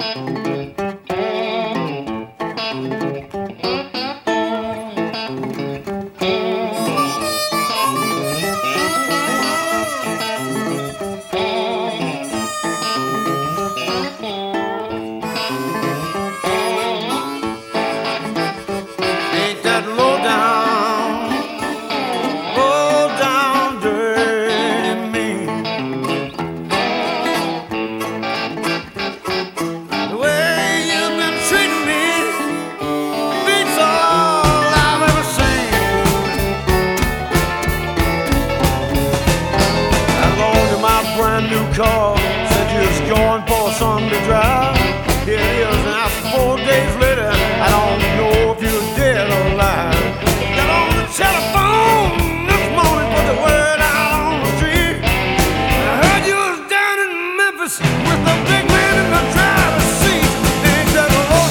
New car, said you was going for a Sunday drive. Here it is now 4 days later, I don't know if you're dead or alive. Got on the telephone this morning, put the word out on the street. I heard you was down in Memphis with the big man in the driver's seat. Ain't that low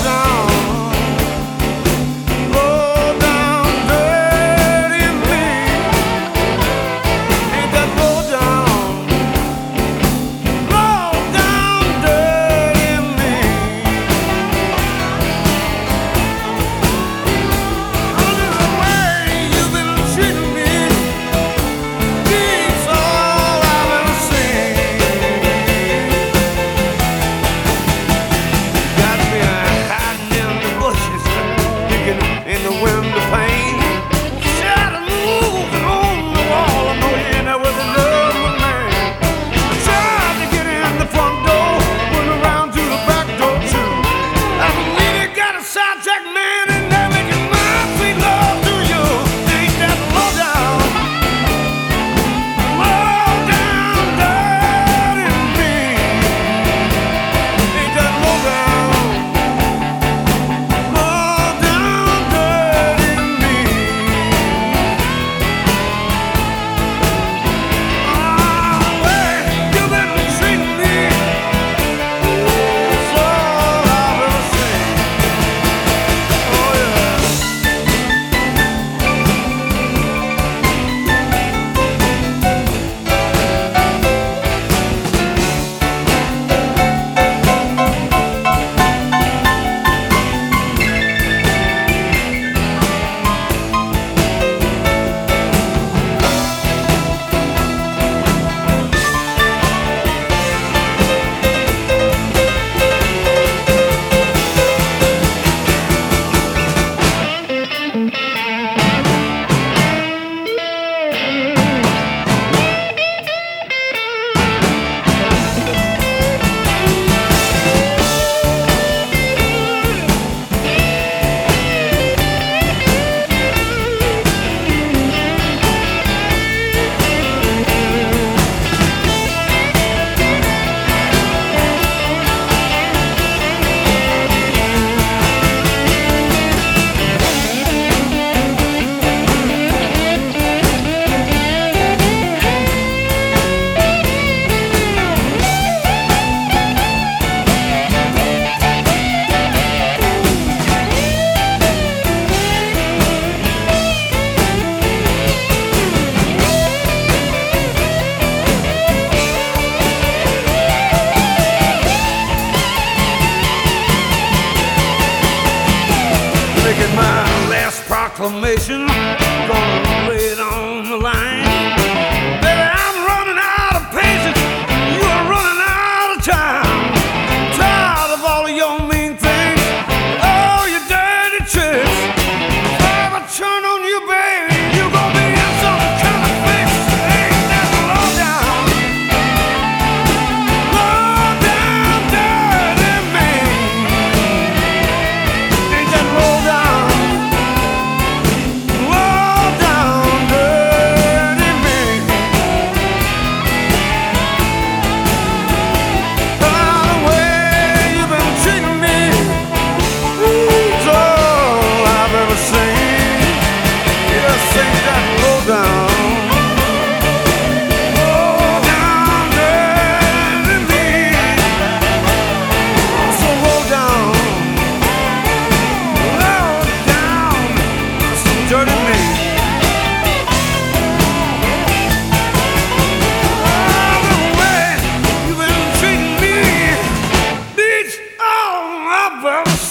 down dirty me? Ain't that low down? Making my last proclamation, gonna lay it on the line. Baby, I'm running out of patience, you are running out of time. Tired of all of your mean things, all your dirty tricks. If I ever turn on you, baby, you gonna be in some kind of fix. Ain't that low down dirty man? Ain't that low down? Whoa. well,